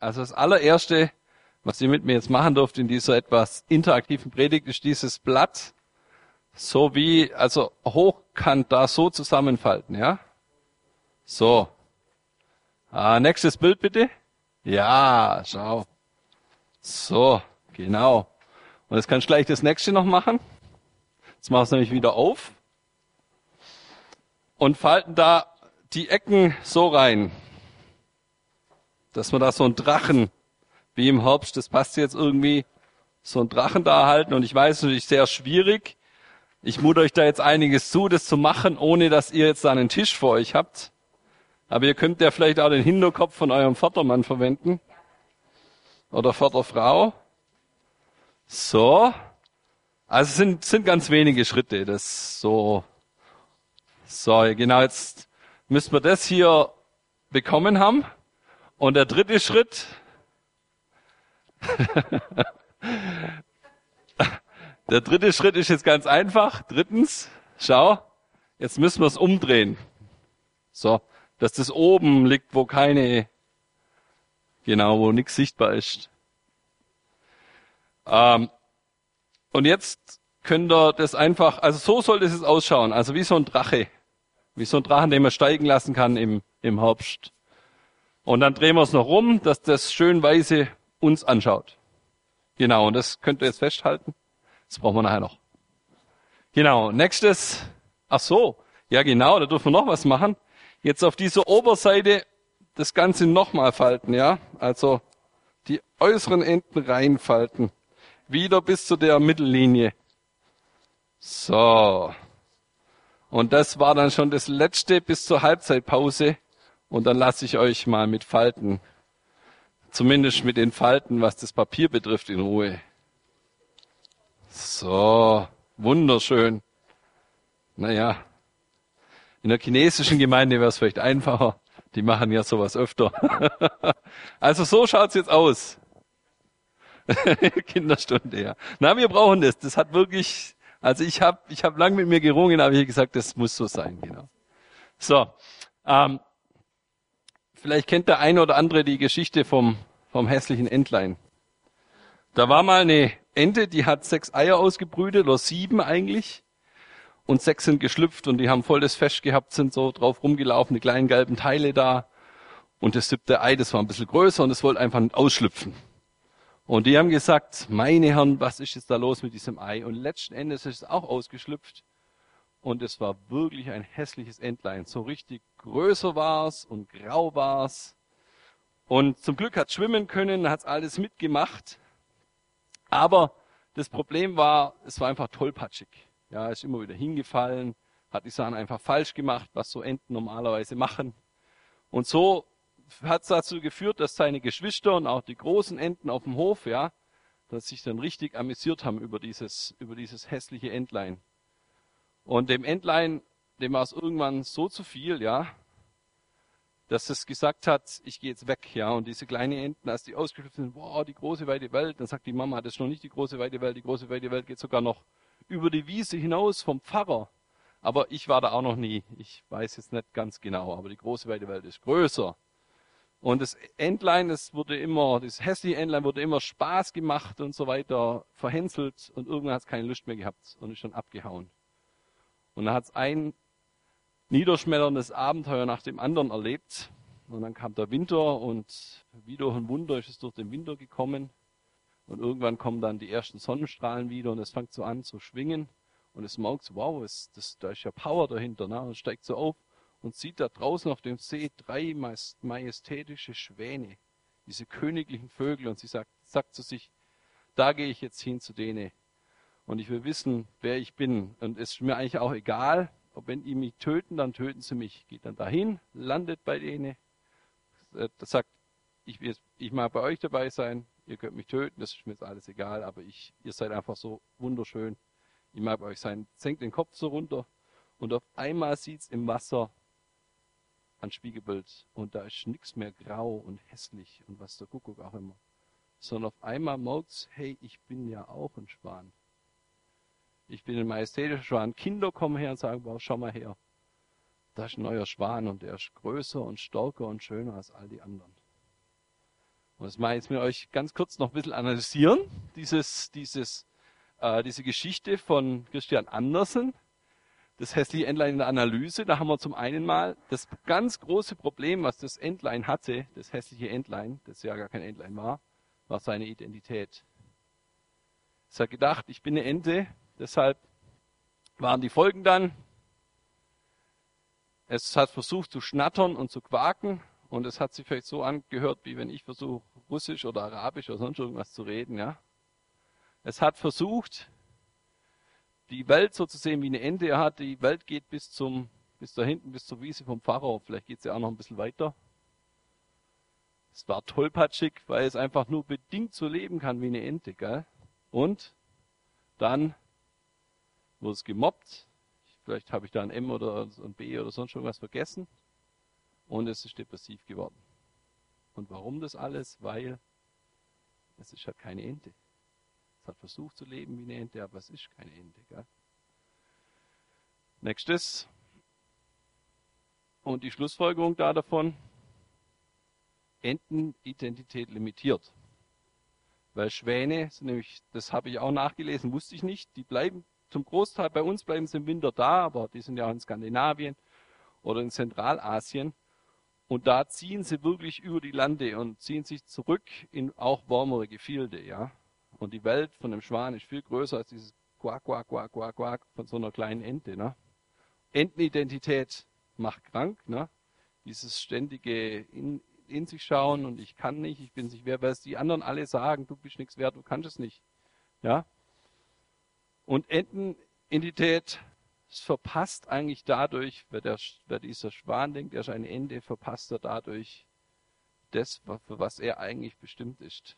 Also das allererste, was ihr mit mir jetzt machen dürft in dieser etwas interaktiven Predigt, ist dieses Blatt so wie, also hochkant da so zusammenfalten, ja? So. Nächstes Bild bitte. Ja, schau. So, genau. Und jetzt kannst du gleich das nächste noch machen. Jetzt machst du nämlich wieder auf. Und falten da die Ecken so rein, dass wir da so einen Drachen, wie im Herbst, das passt jetzt irgendwie, so einen Drachen da erhalten. Und ich weiß, es ist natürlich sehr schwierig. Ich mute euch da jetzt einiges zu, das zu machen, ohne dass ihr jetzt da einen Tisch vor euch habt. Aber ihr könnt ja vielleicht auch den Hinterkopf von eurem Vatermann verwenden. Oder Vaterfrau. So. Also es sind ganz wenige Schritte. Das so. So, genau, jetzt müssen wir das hier bekommen haben. Und der dritte Schritt. Der dritte Schritt ist jetzt ganz einfach. Drittens, schau, jetzt müssen wir es umdrehen. So, dass das oben liegt, wo wo nichts sichtbar ist. Und jetzt könnt ihr das einfach, also so soll das jetzt ausschauen, also wie so ein Drache. Wie so ein Drachen, den man steigen lassen kann im Herbst. Und dann drehen wir es noch rum, dass das schön weiße uns anschaut. Genau, und das könnt ihr jetzt festhalten. Das brauchen wir nachher noch. Genau, nächstes. Ach so, ja genau, da dürfen wir noch was machen. Jetzt auf dieser Oberseite das Ganze nochmal falten, ja. Also die äußeren Enden reinfalten. Wieder bis zu der Mittellinie. So. Und das war dann schon das letzte bis zur Halbzeitpause. Und dann lasse ich euch mal mit Falten, zumindest mit den Falten, was das Papier betrifft, in Ruhe. So, wunderschön. Naja, in der chinesischen Gemeinde wäre es vielleicht einfacher. Die machen ja sowas öfter. Also so schaut's jetzt aus. Kinderstunde, ja. Na, wir brauchen das. Das hat wirklich, also ich hab lang mit mir gerungen, aber ich gesagt, das muss so sein, genau. So, vielleicht kennt der eine oder andere die Geschichte vom hässlichen Entlein. Da war mal eine Ente, die hat 6 Eier ausgebrütet, oder 7 eigentlich. Und 6 sind geschlüpft und die haben voll das Fest gehabt, sind so drauf rumgelaufen, die kleinen gelben Teile da. Und das 7. Ei, das war ein bisschen größer und es wollte einfach nicht ausschlüpfen. Und die haben gesagt, meine Herren, was ist jetzt da los mit diesem Ei? Und letzten Endes ist es auch ausgeschlüpft. Und es war wirklich ein hässliches Entlein. So richtig größer war's und grau war's. Und zum Glück hat es schwimmen können, hat es alles mitgemacht. Aber das Problem war, es war einfach tollpatschig. Ja, ist immer wieder hingefallen, hat die Sachen einfach falsch gemacht, was so Enten normalerweise machen. Und so hat es dazu geführt, dass seine Geschwister und auch die großen Enten auf dem Hof, ja, dass sich dann richtig amüsiert haben über dieses hässliche Entlein. Und dem Entlein, dem war es irgendwann so zu viel, ja, dass es gesagt hat, ich gehe jetzt weg, ja. Und diese kleinen Enten, als die ausgeschlüpft sind, wow, die große weite Welt, dann sagt die Mama, das ist noch nicht die große weite Welt geht sogar noch über die Wiese hinaus vom Pfarrer. Aber ich war da auch noch nie, ich weiß jetzt nicht ganz genau, aber die große weite Welt ist größer. Und das Entlein, das hässliche Entlein wurde immer Spaß gemacht und so weiter, verhänselt und irgendwann hat es keine Lust mehr gehabt und ist dann abgehauen. Und dann hat es ein niederschmetterndes Abenteuer nach dem anderen erlebt. Und dann kam der Winter und wie durch ein Wunder ist es durch den Winter gekommen. Und irgendwann kommen dann die ersten Sonnenstrahlen wieder und es fängt so an zu schwingen. Und es merkt so, wow, da ist ja Power dahinter. Ne? Und es steigt so auf und sieht da draußen auf dem See 3 majestätische Schwäne, diese königlichen Vögel. Und sie sagt zu sich, da gehe ich jetzt hin zu denen. Und ich will wissen, wer ich bin. Und es ist mir eigentlich auch egal, ob wenn die mich töten, dann töten sie mich. Geht dann dahin, landet bei denen, das sagt, ich mag bei euch dabei sein, ihr könnt mich töten, das ist mir jetzt alles egal, aber ihr seid einfach so wunderschön. Ich mag bei euch sein. Senkt den Kopf so runter und auf einmal sieht's im Wasser ein Spiegelbild und da ist nichts mehr grau und hässlich und was der Kuckuck auch immer. Sondern auf einmal merkt's, hey, ich bin ja auch ein Schwan. Ich bin ein majestätischer Schwan. Kinder kommen her und sagen, wow, schau mal her. Da ist ein neuer Schwan und der ist größer und stärker und schöner als all die anderen. Und das mache ich jetzt mit euch ganz kurz noch ein bisschen analysieren, diese Geschichte von Christian Andersen, das hässliche Entlein in der Analyse. Da haben wir zum einen mal das ganz große Problem, was das Entlein hatte, das hässliche Entlein, das ja gar kein Entlein war seine Identität. Es hat gedacht, ich bin eine Ente, deshalb waren die Folgen dann. Es hat versucht zu schnattern und zu quaken und es hat sich vielleicht so angehört, wie wenn ich versuche, Russisch oder Arabisch oder sonst irgendwas zu reden. Ja. Es hat versucht, die Welt so zu sehen wie eine Ente. Die Welt geht bis da hinten, bis zur Wiese vom Pfarrer. Vielleicht geht es ja auch noch ein bisschen weiter. Es war tollpatschig, weil es einfach nur bedingt so leben kann wie eine Ente. Gell? Und dann wurde es gemobbt. Vielleicht habe ich da ein M oder ein B oder sonst irgendwas vergessen. Und es ist depressiv geworden. Und warum das alles? Weil es ist halt keine Ente. Es hat versucht zu leben wie eine Ente, aber es ist keine Ente. Gell? Nächstes. Und die Schlussfolgerung davon: Entenidentität limitiert. Weil Schwäne sind nämlich, das habe ich auch nachgelesen, wusste ich nicht, die bleiben zum Großteil, bei uns bleiben sie im Winter da, aber die sind ja auch in Skandinavien oder in Zentralasien. Und da ziehen sie wirklich über die Lande und ziehen sich zurück in auch wärmere Gefilde. Ja? Und die Welt von einem Schwan ist viel größer als dieses Quack, Quack, Quack, Quack, Quack von so einer kleinen Ente. Ne? Entenidentität macht krank. Ne? Dieses ständige in sich schauen und ich kann nicht, ich bin nicht wer, weil es die anderen alle sagen, du bist nichts wert, du kannst es nicht. Ja? Und Entenidentität verpasst eigentlich dadurch, wer dieser Schwan denkt, er ist eine Ente, verpasst er dadurch das, für was er eigentlich bestimmt ist.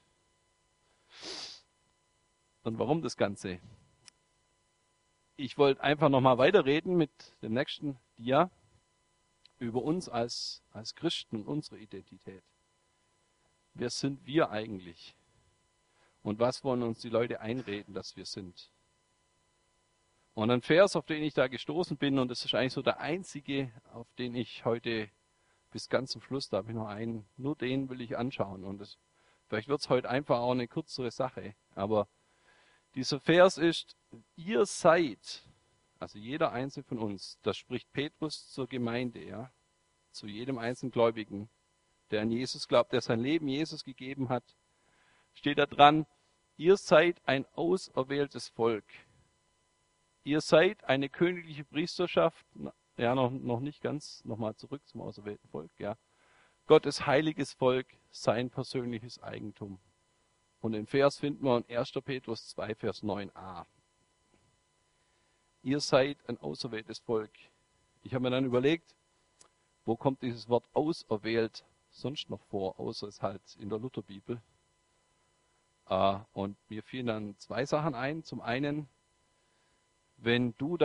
Und warum das Ganze? Ich wollte einfach nochmal weiterreden mit dem nächsten Dia über uns als Christen und unsere Identität. Wer sind wir eigentlich? Und was wollen uns die Leute einreden, dass wir sind? Und ein Vers, auf den ich da gestoßen bin, und das ist eigentlich so der einzige, auf den ich heute bis ganz zum Schluss, da habe ich noch einen, nur den will ich anschauen. Und vielleicht wird es heute einfach auch eine kürzere Sache. Aber dieser Vers ist: Ihr seid, also jeder Einzelne von uns, das spricht Petrus zur Gemeinde, ja, zu jedem einzelnen Gläubigen, der an Jesus glaubt, der sein Leben Jesus gegeben hat, steht da dran: Ihr seid ein auserwähltes Volk. Ihr seid eine königliche Priesterschaft, ja, noch nicht ganz, nochmal zurück zum auserwählten Volk, ja. Gottes heiliges Volk, sein persönliches Eigentum. Und den Vers finden wir in 1. Petrus 2, Vers 9a. Ihr seid ein auserwähltes Volk. Ich habe mir dann überlegt, wo kommt dieses Wort auserwählt sonst noch vor, außer es halt in der Lutherbibel. Und mir fielen dann zwei Sachen ein. Zum einen, wenn du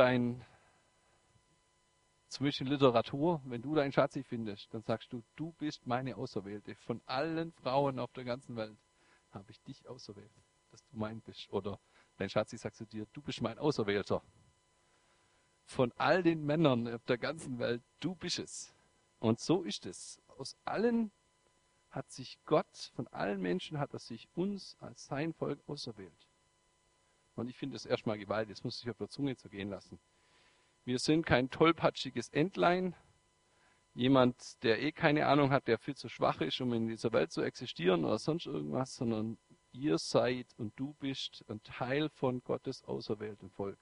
zum Beispiel Literatur, wenn du deinen Schatzi findest, dann sagst du, du bist meine Auserwählte. Von allen Frauen auf der ganzen Welt habe ich dich auserwählt, dass du mein bist. Oder dein Schatzi sagt zu dir, du bist mein Auserwählter. Von all den Männern auf der ganzen Welt, du bist es. Und so ist es. Aus allen hat sich Gott, von allen Menschen hat er sich uns als sein Volk auserwählt. Und ich finde das erstmal gewaltig, das muss sich auf der Zunge zergehen lassen. Wir sind kein tollpatschiges Entlein, jemand, der keine Ahnung hat, der viel zu schwach ist, um in dieser Welt zu existieren oder sonst irgendwas, sondern ihr seid und du bist ein Teil von Gottes auserwähltem Volk.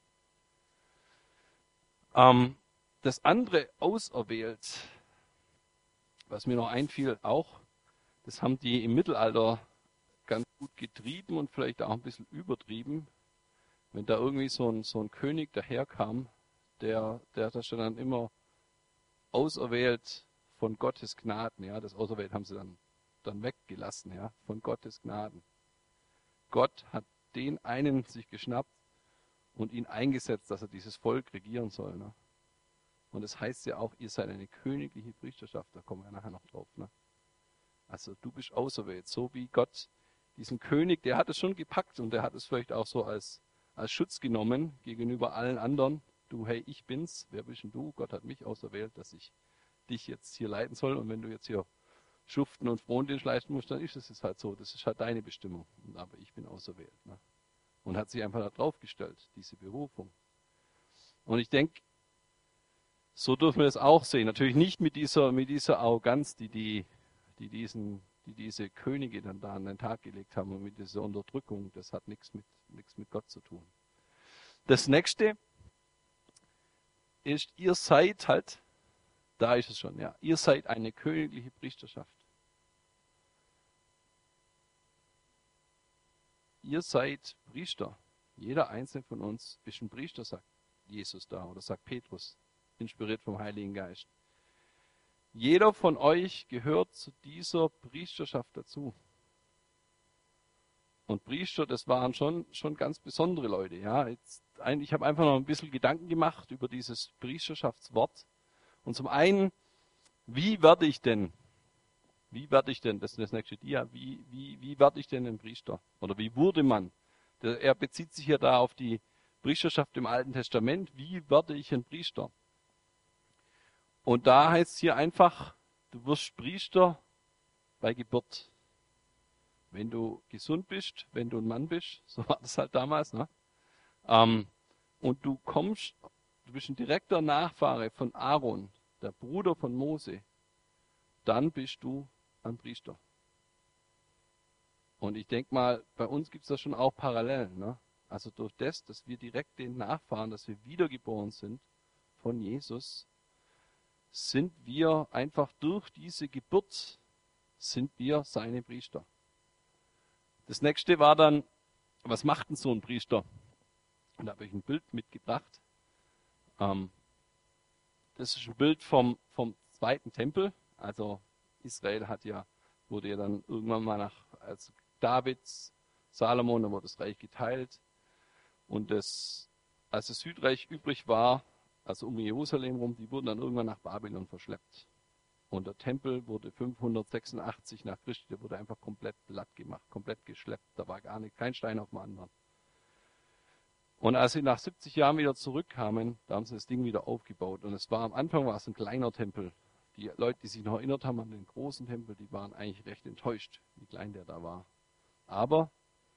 Das andere auserwählt, was mir noch einfiel, auch, das haben die im Mittelalter ganz gut getrieben und vielleicht auch ein bisschen übertrieben. Wenn da irgendwie so ein König daherkam, der das dann immer auserwählt von Gottes Gnaden, ja, das auserwählt haben sie dann weggelassen, ja, von Gottes Gnaden. Gott hat den einen sich geschnappt und ihn eingesetzt, dass er dieses Volk regieren soll. Ne? Und es heißt ja auch, ihr seid eine königliche Priesterschaft, da kommen wir nachher noch drauf. Ne? Also du bist auserwählt, so wie Gott diesen König, der hat es schon gepackt und der hat es vielleicht auch so als Schutz genommen gegenüber allen anderen. Du, hey, ich bin's, wer bist denn du? Gott hat mich auserwählt, dass ich dich jetzt hier leiten soll. Und wenn du jetzt hier schuften und Frondienst leisten musst, dann ist es jetzt halt so. Das ist halt deine Bestimmung. Aber ich bin auserwählt. Ne? Und hat sich einfach da drauf gestellt, diese Berufung. Und ich denke, so dürfen wir das auch sehen. Natürlich nicht mit dieser Arroganz, die diese Könige dann da an den Tag gelegt haben und mit dieser Unterdrückung. Das hat nichts mit Gott zu tun. Das nächste ist, ihr seid halt, da ist es schon, ja, ihr seid eine königliche Priesterschaft. Ihr seid Priester. Jeder einzelne von uns ist ein Priester, sagt Jesus da oder sagt Petrus, inspiriert vom Heiligen Geist. Jeder von euch gehört zu dieser Priesterschaft dazu. Und Priester, das waren schon ganz besondere Leute. Ja, ich habe einfach noch ein bisschen Gedanken gemacht über dieses Priesterschaftswort. Und zum einen, wie werde ich denn, das ist das nächste Dia, wie werde ich denn ein Priester? Oder wie wurde man? Er bezieht sich ja da auf die Priesterschaft im Alten Testament. Wie werde ich ein Priester? Und da heißt es hier einfach, du wirst Priester bei Geburt. Wenn du gesund bist, wenn du ein Mann bist, so war das halt damals, ne? Und du bist ein direkter Nachfahre von Aaron, der Bruder von Mose, dann bist du ein Priester. Und ich denke mal, bei uns gibt es da schon auch Parallelen, ne? Also durch das, dass wir direkt den Nachfahren, dass wir wiedergeboren sind von Jesus, sind wir einfach durch diese Geburt, sind wir seine Priester. Das nächste war dann, was macht denn so ein Priester? Und da habe ich ein Bild mitgebracht. Das ist ein Bild vom zweiten Tempel. Also Israel wurde ja dann irgendwann mal als Davids, Salomon, dann wurde das Reich geteilt. Und als das Südreich übrig war, also um Jerusalem rum, die wurden dann irgendwann nach Babylon verschleppt. Und der Tempel wurde 586 nach Christus, der wurde einfach komplett platt gemacht, komplett geschleppt. Da war kein Stein auf dem anderen. Und als sie nach 70 Jahren wieder zurückkamen, da haben sie das Ding wieder aufgebaut. Und am Anfang war es ein kleiner Tempel. Die Leute, die sich noch erinnert haben an den großen Tempel, die waren eigentlich recht enttäuscht, wie klein der da war. Aber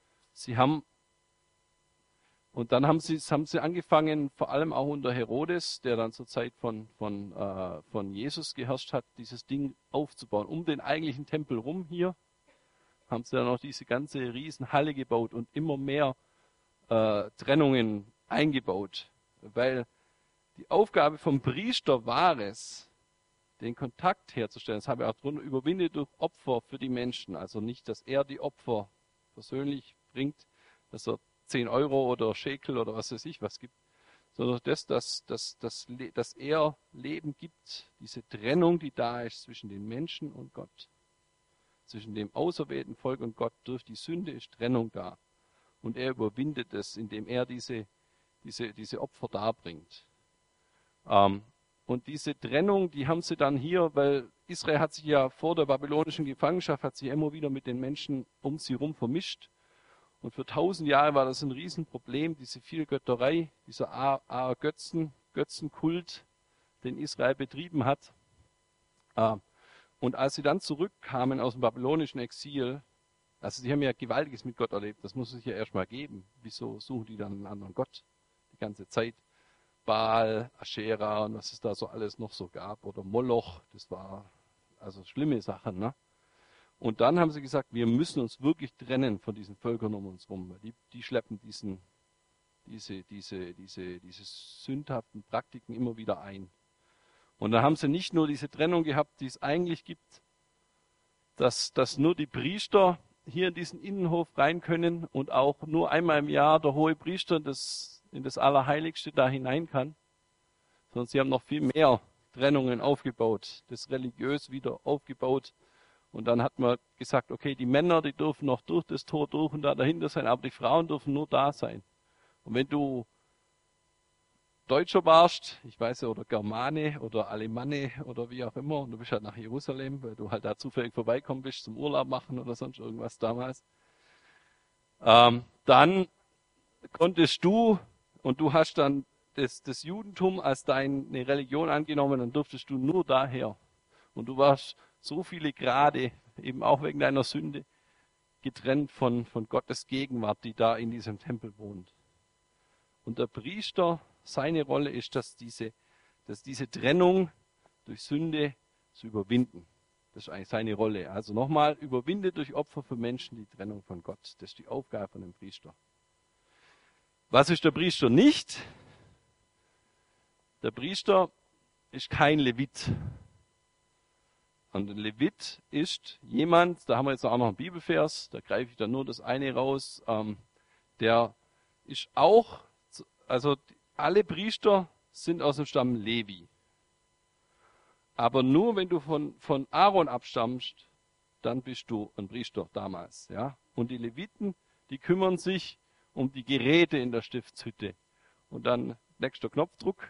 dann haben sie angefangen, vor allem auch unter Herodes, der dann zur Zeit von Jesus geherrscht hat, dieses Ding aufzubauen. Um den eigentlichen Tempel rum hier haben sie dann noch diese ganze Riesenhalle gebaut und immer mehr Trennungen eingebaut. Weil die Aufgabe vom Priester war es, den Kontakt herzustellen. Das habe ich auch drunter, überwinde durch Opfer für die Menschen. Also nicht, dass er die Opfer persönlich bringt, dass er 10 Euro oder Schekel oder was weiß ich was gibt, sondern dass er Leben gibt, diese Trennung, die da ist zwischen den Menschen und Gott. Zwischen dem auserwählten Volk und Gott durch die Sünde ist Trennung da. Und er überwindet es, indem er diese Opfer darbringt. Und diese Trennung, die haben sie dann hier, weil Israel hat sich ja vor der babylonischen Gefangenschaft, hat sich immer wieder mit den Menschen um sie herum vermischt. Und für 1000 Jahre war das ein Riesenproblem, diese Vielgötterei, dieser Götzenkult, den Israel betrieben hat. Und als sie dann zurückkamen aus dem babylonischen Exil, also sie haben ja Gewaltiges mit Gott erlebt, das muss es sich ja erstmal geben. Wieso suchen die dann einen anderen Gott die ganze Zeit? Baal, Aschera und was es da so alles noch so gab. Oder Moloch, das war also schlimme Sachen, ne? Und dann haben sie gesagt, wir müssen uns wirklich trennen von diesen Völkern um uns rum. Die schleppen diese sündhaften Praktiken immer wieder ein. Und dann haben sie nicht nur diese Trennung gehabt, die es eigentlich gibt, dass nur die Priester hier in diesen Innenhof rein können und auch nur einmal im Jahr der hohe Priester in das Allerheiligste da hinein kann, sondern sie haben noch viel mehr Trennungen aufgebaut, das religiös wieder aufgebaut. Und dann hat man gesagt, okay, die Männer, die dürfen noch durch das Tor durch und da dahinter sein, aber die Frauen dürfen nur da sein. Und wenn du Deutscher warst, ich weiß ja, oder Germane oder Alemanne oder wie auch immer, und du bist halt nach Jerusalem, weil du halt da zufällig vorbeikommen bist zum Urlaub machen oder sonst irgendwas damals, dann konntest du, und du hast dann das Judentum als deine Religion angenommen, dann durftest du nur daher. Und du warst so viele Grade, eben auch wegen deiner Sünde, getrennt von Gottes Gegenwart, die da in diesem Tempel wohnt. Und der Priester, seine Rolle ist, dass diese Trennung durch Sünde zu überwinden. Das ist eigentlich seine Rolle. Also nochmal, überwinde durch Opfer für Menschen die Trennung von Gott. Das ist die Aufgabe von dem Priester. Was ist der Priester nicht? Der Priester ist kein Levit. Und ein Levit ist jemand, da haben wir jetzt auch noch einen Bibelvers, da greife ich dann nur das eine raus, der ist auch, also alle Priester sind aus dem Stamm Levi. Aber nur wenn du von Aaron abstammst, dann bist du ein Priester damals. Ja? Und die Leviten, die kümmern sich um die Geräte in der Stiftshütte. Und dann nächster Knopfdruck.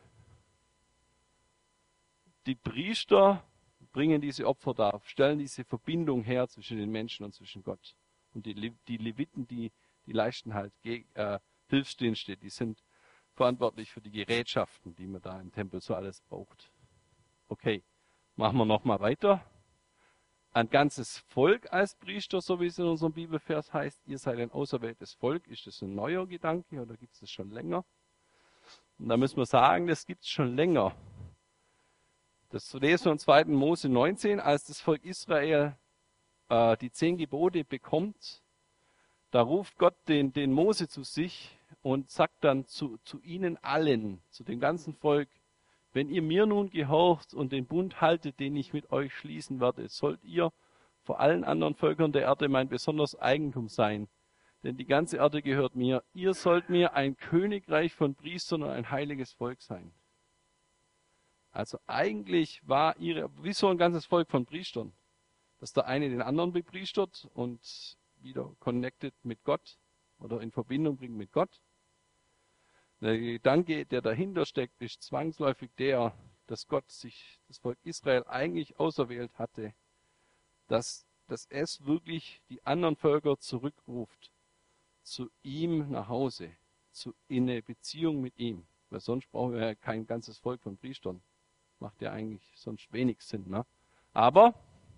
Die Priester bringen diese Opfer dar, stellen diese Verbindung her zwischen den Menschen und zwischen Gott. Und die Leviten, die leisten halt Hilfsdienste, die sind verantwortlich für die Gerätschaften, die man da im Tempel so alles braucht. Okay, machen wir nochmal weiter. Ein ganzes Volk als Priester, so wie es in unserem Bibelvers heißt, ihr seid ein auserwähltes Volk. Ist das ein neuer Gedanke oder gibt es das schon länger? Und da müssen wir sagen, das gibt es schon länger. Das lesen wir in 2. Mose 19, als das Volk Israel die 10 Gebote bekommt. Da ruft Gott den Mose zu sich und sagt dann zu ihnen allen, zu dem ganzen Volk, wenn ihr mir nun gehorcht und den Bund haltet, den ich mit euch schließen werde, sollt ihr vor allen anderen Völkern der Erde mein besonderes Eigentum sein. Denn die ganze Erde gehört mir. Ihr sollt mir ein Königreich von Priestern und ein heiliges Volk sein. Also eigentlich war wie so ein ganzes Volk von Priestern, dass der eine den anderen bepriestert und wieder connected mit Gott oder in Verbindung bringt mit Gott. Der Gedanke, der dahinter steckt, ist zwangsläufig der, dass Gott sich das Volk Israel eigentlich auserwählt hatte, dass es wirklich die anderen Völker zurückruft zu ihm nach Hause, in eine Beziehung mit ihm. Weil sonst brauchen wir ja kein ganzes Volk von Priestern. Macht ja eigentlich sonst wenig Sinn. Ne? Aber,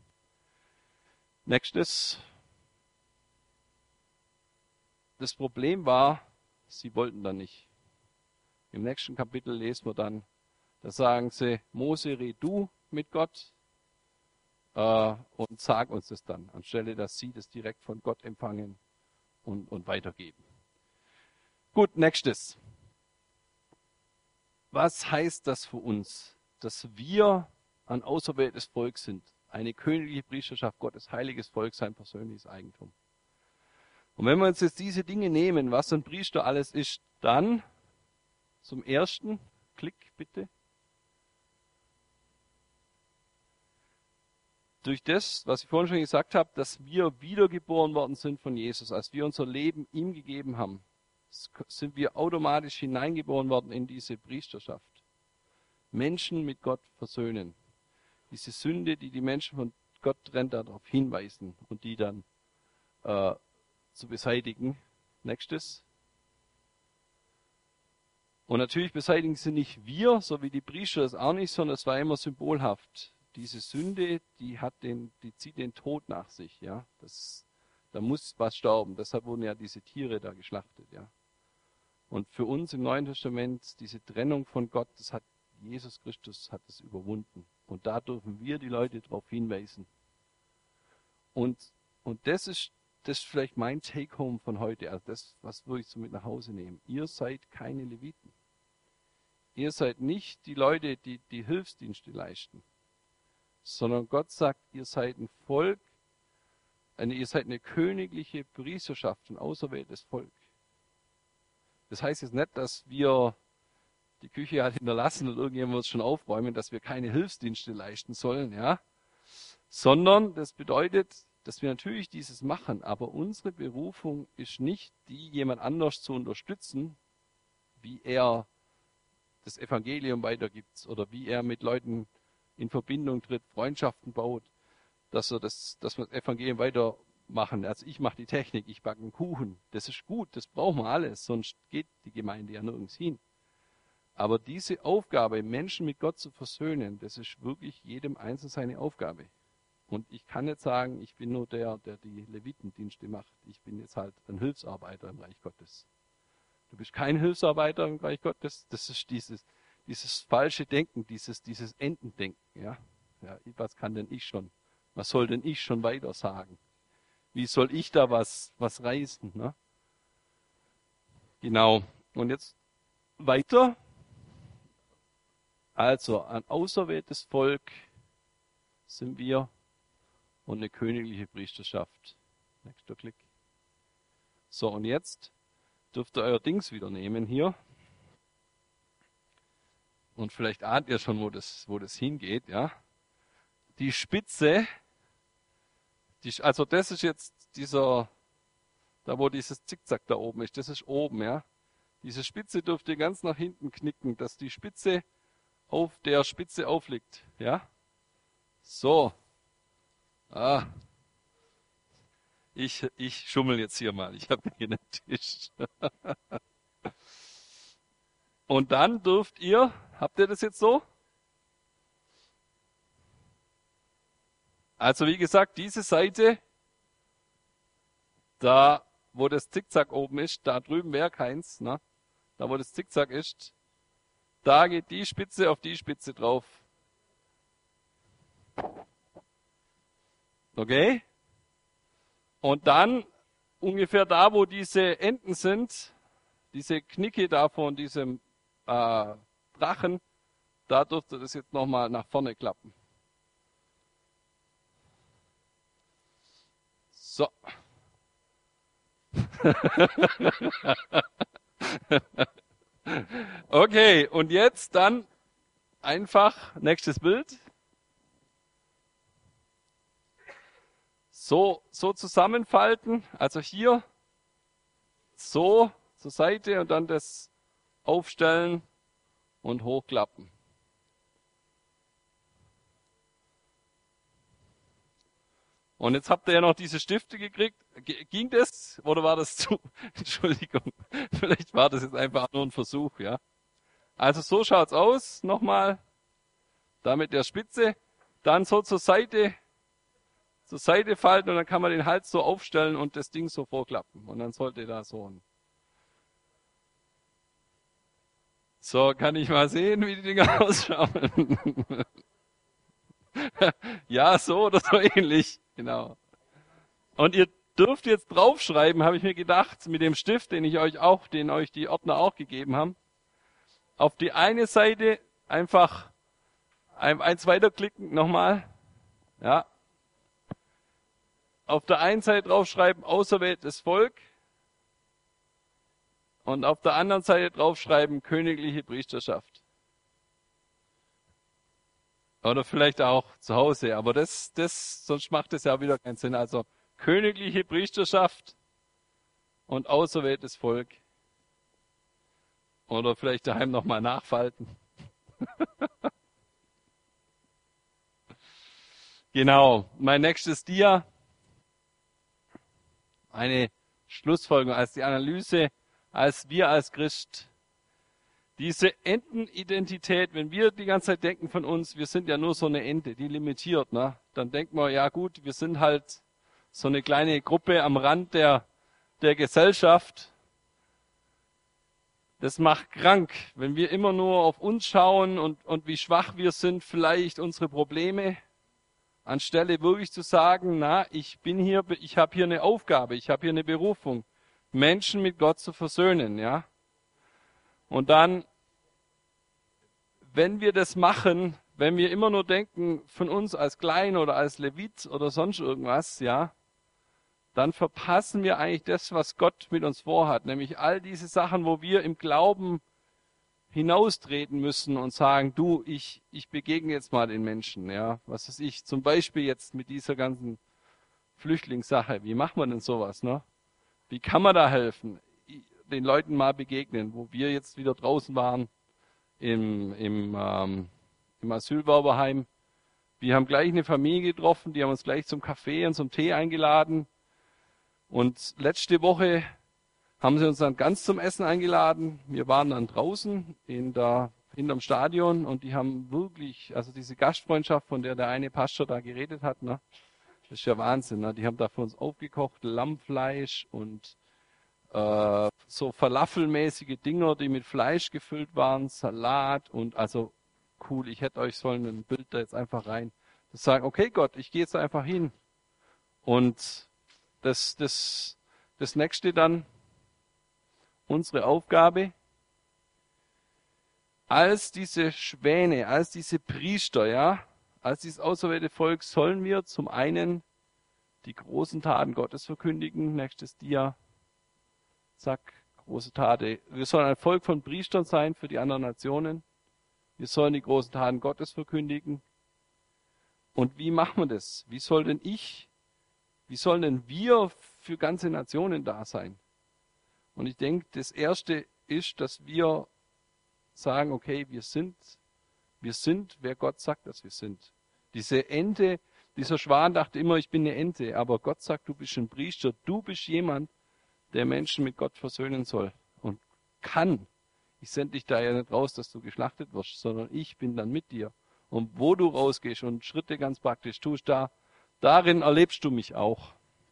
nächstes, das Problem war, sie wollten da nicht. Im nächsten Kapitel lesen wir dann, da sagen sie, Mose, red du mit Gott und sag uns das dann, anstelle dass sie das direkt von Gott empfangen und weitergeben. Gut, nächstes. Was heißt das für uns, dass wir ein auserwähltes Volk sind? Eine königliche Priesterschaft, Gottes heiliges Volk, sein persönliches Eigentum. Und wenn wir uns jetzt diese Dinge nehmen, was ein Priester alles ist, dann zum ersten, Klick bitte. Durch das, was ich vorhin schon gesagt habe, dass wir wiedergeboren worden sind von Jesus, als wir unser Leben ihm gegeben haben, sind wir automatisch hineingeboren worden in diese Priesterschaft. Menschen mit Gott versöhnen. Diese Sünde, die die Menschen von Gott trennt, darauf hinweisen und die dann zu beseitigen. Nächstes. Und natürlich beseitigen sie nicht wir, so wie die Priester das auch nicht, sondern es war immer symbolhaft. Diese Sünde, die zieht den Tod nach sich. Ja? Da muss was sterben. Deshalb wurden ja diese Tiere da geschlachtet. Ja? Und für uns im Neuen Testament, diese Trennung von Gott, das hat Jesus Christus hat es überwunden. Und da dürfen wir die Leute darauf hinweisen. Und das ist vielleicht mein Take-Home von heute, also das, was würde ich so mit nach Hause nehmen. Ihr seid keine Leviten. Ihr seid nicht die Leute, die Hilfsdienste leisten, sondern Gott sagt, ihr seid ein Volk, ihr seid eine königliche Priesterschaft, ein auserwähltes Volk. Das heißt jetzt nicht, dass wir die Küche halt hinterlassen und irgendjemand wird es schon aufräumen, dass wir keine Hilfsdienste leisten sollen, ja, sondern das bedeutet, dass wir natürlich dieses machen, aber unsere Berufung ist nicht die, jemand anders zu unterstützen, wie er das Evangelium weitergibt oder wie er mit Leuten in Verbindung tritt, Freundschaften baut, dass wir das Evangelium weitermachen. Also ich mache die Technik, ich backe einen Kuchen. Das ist gut, das brauchen wir alles, sonst geht die Gemeinde ja nirgends hin. Aber diese Aufgabe, Menschen mit Gott zu versöhnen, das ist wirklich jedem Einzelnen seine Aufgabe. Und ich kann nicht sagen, ich bin nur der die Levitendienste macht. Ich bin jetzt halt ein Hilfsarbeiter im Reich Gottes. Du bist kein Hilfsarbeiter im Reich Gottes. Das ist dieses falsche Denken, dieses Entendenken. Ja, was kann denn ich schon? Was soll denn ich schon weiter sagen? Wie soll ich da was reißen? Ne? Genau. Und jetzt weiter. Also ein auserwähltes Volk sind wir und eine königliche Priesterschaft. Nächster Klick. So, und jetzt dürft ihr euer Dings wieder nehmen hier. Und vielleicht ahnt ihr schon, wo das hingeht, ja. Die Spitze, also das ist jetzt da wo dieses Zickzack da oben ist, das ist oben, ja. Diese Spitze dürft ihr ganz nach hinten knicken, dass die Spitze auf der Spitze aufliegt, ja. So. Ich schummel jetzt hier mal, ich habe hier einen Tisch. Und dann dürft ihr, habt ihr das jetzt so? Also wie gesagt, diese Seite, da wo das Zickzack oben ist, da drüben wäre keins, ne? Da wo das Zickzack ist, da geht die Spitze auf die Spitze drauf. Okay? Und dann ungefähr da, wo diese Enden sind, diese Knicke da von diesem Drachen, da dürfte das jetzt nochmal nach vorne klappen. So. Okay, und jetzt dann einfach nächstes Bild. So zusammenfalten, also hier so zur Seite und dann das aufstellen und hochklappen. Und jetzt habt ihr ja noch diese Stifte gekriegt. Ging das oder war das zu? Entschuldigung, vielleicht war das jetzt einfach nur ein Versuch, ja. Also so schaut's aus, nochmal, da mit der Spitze, dann so zur Seite falten und dann kann man den Hals so aufstellen und das Ding so vorklappen. Und dann sollte da so ein... So, kann ich mal sehen, wie die Dinger ausschauen? Ja, so oder so ähnlich, genau. Und ihr dürft jetzt draufschreiben, habe ich mir gedacht, mit dem Stift, den euch die Ordner auch gegeben haben. Auf die eine Seite einfach eins weiterklicken, nochmal. Ja. Auf der einen Seite draufschreiben, auserwähltes Volk. Und auf der anderen Seite draufschreiben, königliche Priesterschaft. Oder vielleicht auch zu Hause, aber sonst macht es ja wieder keinen Sinn. Also königliche Priesterschaft und auserwähltes Volk. Oder vielleicht daheim nochmal nachfalten. Genau, mein nächstes Dia. Eine Schlussfolgerung als die Analyse, als wir als Christ. Diese Entenidentität, wenn wir die ganze Zeit denken von uns, wir sind ja nur so eine Ente, die limitiert, ne? Dann denkt man, ja gut, wir sind halt so eine kleine Gruppe am Rand der Gesellschaft. Das macht krank, wenn wir immer nur auf uns schauen und wie schwach wir sind, vielleicht unsere Probleme, anstelle wirklich zu sagen, ich habe hier eine Aufgabe, ich habe hier eine Berufung, Menschen mit Gott zu versöhnen, ja. Und dann, wenn wir das machen, wenn wir immer nur denken von uns als Klein oder als Levit oder sonst irgendwas, ja, dann verpassen wir eigentlich das, was Gott mit uns vorhat, nämlich all diese Sachen, wo wir im Glauben hinaustreten müssen und sagen, du, ich begegne jetzt mal den Menschen, ja, was weiß ich, zum Beispiel jetzt mit dieser ganzen Flüchtlingssache, wie macht man denn sowas, ne? Wie kann man da helfen? Den Leuten mal begegnen, wo wir jetzt wieder draußen waren im Asylwerberheim. Wir haben gleich eine Familie getroffen, die haben uns gleich zum Kaffee und zum Tee eingeladen. Und letzte Woche haben sie uns dann ganz zum Essen eingeladen. Wir waren dann draußen in der hinterm Stadion und die haben wirklich, also diese Gastfreundschaft, von der eine Pastor da geredet hat, ne? Das ist ja Wahnsinn, ne? Die haben da für uns aufgekocht, Lammfleisch und so falafelmäßige Dinger, die mit Fleisch gefüllt waren, Salat und also cool, ich hätte euch sollen ein Bild da jetzt einfach rein. Das sagen, okay Gott, ich gehe jetzt einfach hin. Und das nächste dann, unsere Aufgabe, als diese Schwäne, als diese Priester, ja, als dieses auserwählte Volk sollen wir zum einen die großen Taten Gottes verkündigen, nächstes Dia, zack, große Taten. Wir sollen ein Volk von Priestern sein für die anderen Nationen. Wir sollen die großen Taten Gottes verkündigen. Und wie machen wir das? Wie sollen denn wir für ganze Nationen da sein? Und ich denke, das Erste ist, dass wir sagen, okay, wir sind, wer Gott sagt, dass wir sind. Diese Ente, dieser Schwan dachte immer, ich bin eine Ente, aber Gott sagt, du bist ein Priester, du bist jemand, der Menschen mit Gott versöhnen soll und kann. Ich sende dich da ja nicht raus, dass du geschlachtet wirst, sondern ich bin dann mit dir. Und wo du rausgehst und Schritte ganz praktisch tust, darin erlebst du mich auch.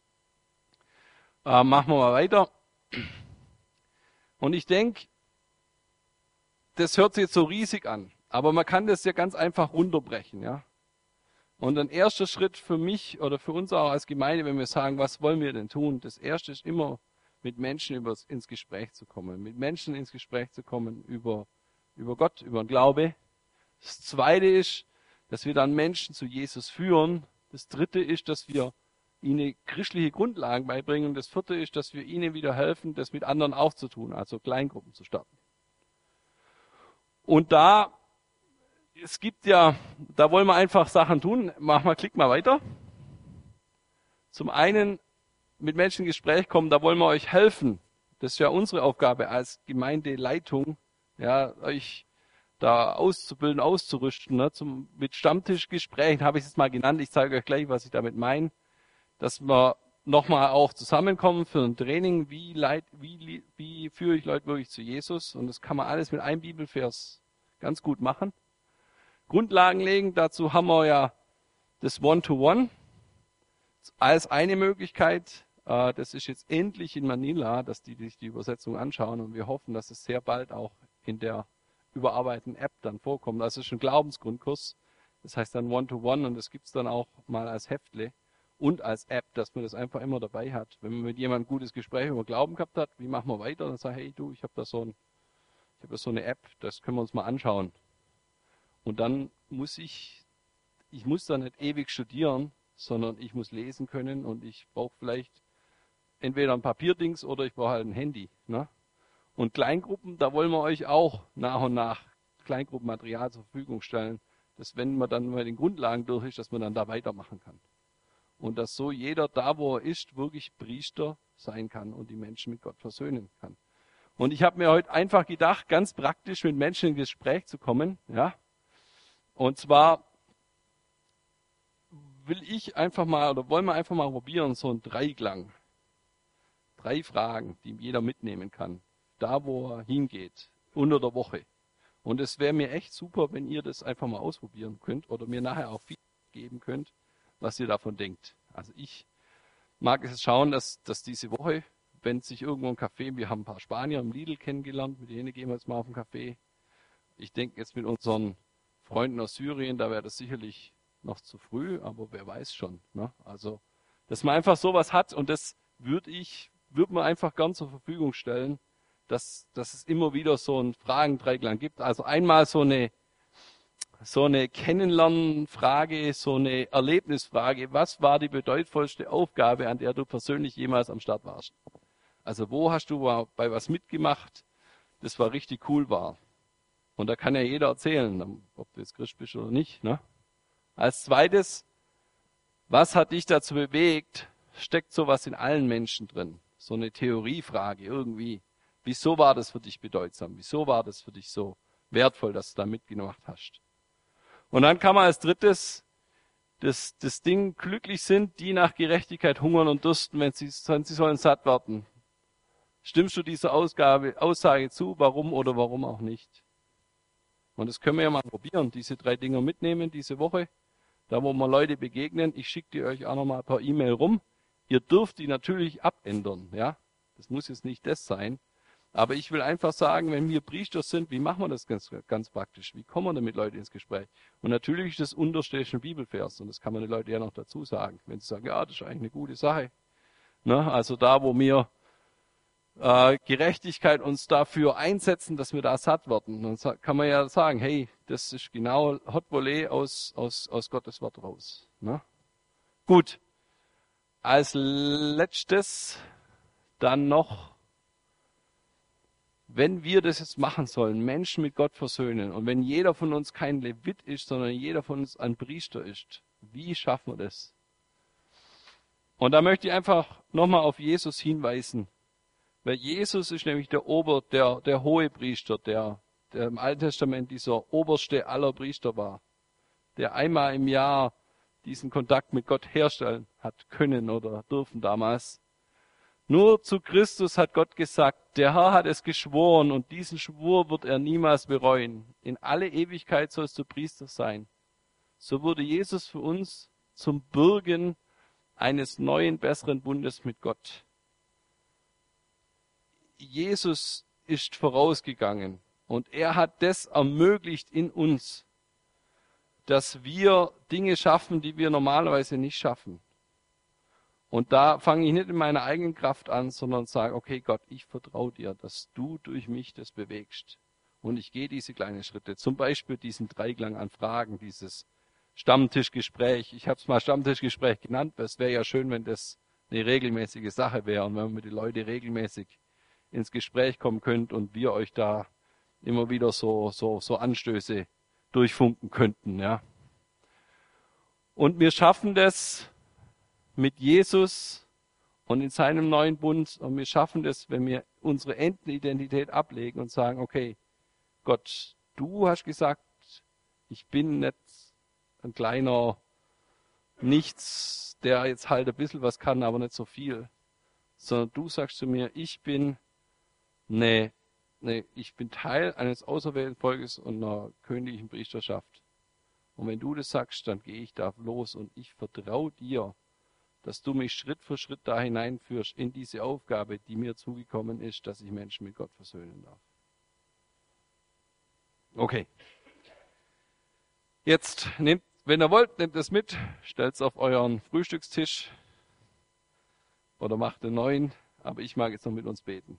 Machen wir mal weiter. Und ich denke, das hört sich jetzt so riesig an, aber man kann das ja ganz einfach runterbrechen, ja. Und ein erster Schritt für mich oder für uns auch als Gemeinde, wenn wir sagen, was wollen wir denn tun? Das erste ist immer, mit Menschen ins Gespräch zu kommen. Mit Menschen ins Gespräch zu kommen über Gott, über den Glaube. Das zweite ist, dass wir dann Menschen zu Jesus führen. Das dritte ist, dass wir ihnen christliche Grundlagen beibringen. Und das vierte ist, dass wir ihnen wieder helfen, das mit anderen auch zu tun, also Kleingruppen zu starten. Und da wollen wir einfach Sachen tun. Klick mal weiter. Zum einen mit Menschen ins Gespräch kommen, da wollen wir euch helfen. Das ist ja unsere Aufgabe als Gemeindeleitung, ja, euch da auszubilden, auszurüsten. Ne? Mit Stammtischgesprächen habe ich es mal genannt. Ich zeige euch gleich, was ich damit meine. Dass wir nochmal auch zusammenkommen für ein Training, wie führe ich Leute wirklich zu Jesus. Und das kann man alles mit einem Bibelvers ganz gut machen. Grundlagen legen, dazu haben wir ja das One-to-One als eine Möglichkeit. Das ist jetzt endlich in Manila, dass die sich die Übersetzung anschauen und wir hoffen, dass es sehr bald auch in der überarbeiteten App dann vorkommt. Das ist ein Glaubensgrundkurs, das heißt dann One-to-One und das gibt es dann auch mal als Heftle und als App, dass man das einfach immer dabei hat. Wenn man mit jemandem ein gutes Gespräch über Glauben gehabt hat, wie machen wir weiter? Dann sagt, hey du, ich habe da so eine App, das können wir uns mal anschauen. Und dann muss ich muss da nicht ewig studieren, sondern ich muss lesen können und ich brauche vielleicht entweder ein Papierdings oder ich brauche halt ein Handy. Ne? Und Kleingruppen, da wollen wir euch auch nach und nach Kleingruppenmaterial zur Verfügung stellen, dass wenn man dann mal den Grundlagen durch ist, dass man dann da weitermachen kann. Und dass so jeder da, wo er ist, wirklich Priester sein kann und die Menschen mit Gott versöhnen kann. Und ich habe mir heute einfach gedacht, ganz praktisch mit Menschen ins Gespräch zu kommen. Ja? Und zwar wollen wir einfach mal probieren, so ein Dreiklang. 3 Fragen, die jeder mitnehmen kann. Da, wo er hingeht, unter der Woche. Und es wäre mir echt super, wenn ihr das einfach mal ausprobieren könnt oder mir nachher auch Feedback geben könnt, was ihr davon denkt. Also ich mag es schauen, dass diese Woche, wenn sich irgendwo ein Café, wir haben ein paar Spanier im Lidl kennengelernt, mit denen gehen wir jetzt mal auf ein Café. Ich denke jetzt mit unseren Freunden aus Syrien, da wäre das sicherlich noch zu früh, aber wer weiß schon. Ne? Also, dass man einfach sowas hat und das würde man einfach gern zur Verfügung stellen, dass es immer wieder so ein Fragendreiklang gibt. Also einmal so eine Kennenlernfrage, so eine Erlebnisfrage. Was war die bedeutungsvollste Aufgabe, an der du persönlich jemals am Start warst? Also wo hast du bei was mitgemacht, das war richtig cool war? Und da kann ja jeder erzählen, ob du jetzt Christ bist oder nicht. Ne? Als zweites, was hat dich dazu bewegt? Steckt sowas in allen Menschen drin? So eine Theoriefrage irgendwie. Wieso war das für dich bedeutsam? Wieso war das für dich so wertvoll, dass du da mitgemacht hast? Und dann kann man als drittes das Ding, glücklich sind, die nach Gerechtigkeit hungern und dürsten, wenn sie sollen satt werden. Stimmst du dieser Aussage zu? Warum oder warum auch nicht? Und das können wir ja mal probieren, diese 3 Dinger mitnehmen diese Woche. Da, wo wir Leute begegnen, ich schicke die euch auch nochmal per E-Mail rum. Ihr dürft die natürlich abändern, ja. Das muss jetzt nicht das sein. Aber ich will einfach sagen, wenn wir Priester sind, wie machen wir das ganz praktisch? Wie kommen wir denn mit Leuten ins Gespräch? Und natürlich ist das unterste ein Bibelvers. Und das kann man den Leuten ja noch dazu sagen. Wenn sie sagen, ja, das ist eigentlich eine gute Sache. Ne? Also da, wo wir Gerechtigkeit uns dafür einsetzen, dass wir da satt werden. Dann kann man ja sagen, hey, das ist genau Hot Volley aus Gottes Wort raus. Ne? Gut, als letztes dann noch, wenn wir das jetzt machen sollen, Menschen mit Gott versöhnen, und wenn jeder von uns kein Levit ist, sondern jeder von uns ein Priester ist, wie schaffen wir das? Und da möchte ich einfach nochmal auf Jesus hinweisen. Weil Jesus ist nämlich der hohe Priester, der im Alten Testament dieser oberste aller Priester war, der einmal im Jahr diesen Kontakt mit Gott herstellen hat können oder dürfen damals. Nur zu Christus hat Gott gesagt, der Herr hat es geschworen und diesen Schwur wird er niemals bereuen. In alle Ewigkeit sollst du Priester sein. So wurde Jesus für uns zum Bürgen eines neuen, besseren Bundes mit Gott. Jesus ist vorausgegangen und er hat das ermöglicht in uns, dass wir Dinge schaffen, die wir normalerweise nicht schaffen. Und da fange ich nicht in meiner eigenen Kraft an, sondern sage, okay Gott, ich vertraue dir, dass du durch mich das bewegst. Und ich gehe diese kleinen Schritte, zum Beispiel diesen Dreiklang an Fragen, dieses Stammtischgespräch. Ich habe es mal Stammtischgespräch genannt, weil es wäre ja schön, wenn das eine regelmäßige Sache wäre und wenn man mit den Leuten regelmäßig ins Gespräch kommen könnt und wir euch da immer wieder so Anstöße durchfunken könnten, ja. Und wir schaffen das mit Jesus und in seinem neuen Bund und wir schaffen das, wenn wir unsere Entenidentität ablegen und sagen, okay, Gott, du hast gesagt, ich bin nicht ein kleiner Nichts, der jetzt halt ein bisschen was kann, aber nicht so viel, sondern du sagst zu mir, ich bin ich bin Teil eines auserwählten Volkes und einer königlichen Priesterschaft. Und wenn du das sagst, dann gehe ich da los und ich vertraue dir, dass du mich Schritt für Schritt da hineinführst in diese Aufgabe, die mir zugekommen ist, dass ich Menschen mit Gott versöhnen darf. Okay. Jetzt nehmt, wenn ihr wollt, nehmt es mit, stellt es auf euren Frühstückstisch oder macht einen neuen, aber ich mag jetzt noch mit uns beten.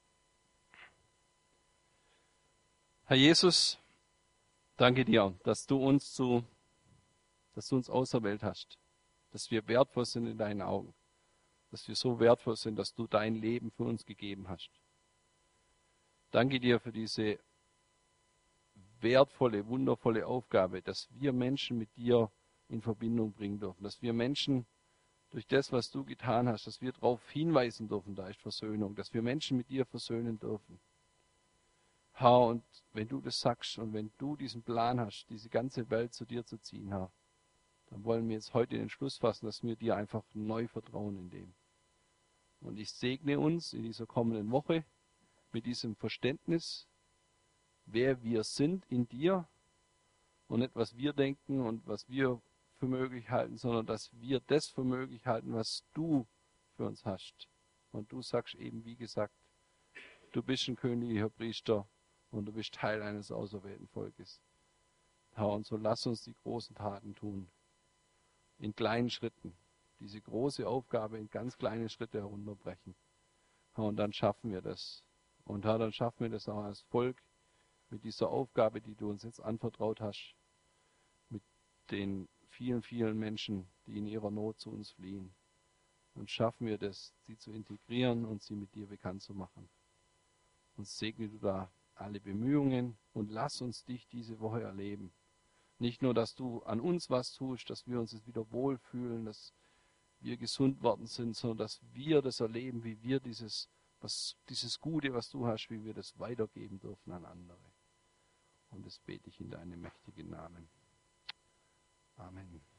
Herr Jesus, danke dir, dass du uns auserwählt hast, dass wir wertvoll sind in deinen Augen, dass wir so wertvoll sind, dass du dein Leben für uns gegeben hast. Danke dir für diese wertvolle, wundervolle Aufgabe, dass wir Menschen mit dir in Verbindung bringen dürfen, dass wir Menschen durch das, was du getan hast, dass wir darauf hinweisen dürfen, da ist Versöhnung, dass wir Menschen mit dir versöhnen dürfen. Herr, und wenn du das sagst und wenn du diesen Plan hast, diese ganze Welt zu dir zu ziehen, Herr, dann wollen wir jetzt heute den Schluss fassen, dass wir dir einfach neu vertrauen in dem. Und ich segne uns in dieser kommenden Woche mit diesem Verständnis, wer wir sind in dir und nicht, was wir denken und was wir für möglich halten, sondern dass wir das für möglich halten, was du für uns hast. Und du sagst eben, wie gesagt, du bist ein königlicher Priester und du bist Teil eines auserwählten Volkes. Herr, und so lass uns die großen Taten tun, in kleinen Schritten, diese große Aufgabe in ganz kleine Schritte herunterbrechen. Herr, und dann schaffen wir das. Und Herr, dann schaffen wir das auch als Volk mit dieser Aufgabe, die du uns jetzt anvertraut hast, mit den vielen, vielen Menschen, die in ihrer Not zu uns fliehen. Und schaffen wir das, sie zu integrieren und sie mit dir bekannt zu machen. Und segne du da alle Bemühungen und lass uns dich diese Woche erleben. Nicht nur, dass du an uns was tust, dass wir uns jetzt wieder wohlfühlen, dass wir gesund worden sind, sondern dass wir das erleben, wie wir dieses Gute, was du hast, wie wir das weitergeben dürfen an andere. Und das bete ich in deinem mächtigen Namen. Amen.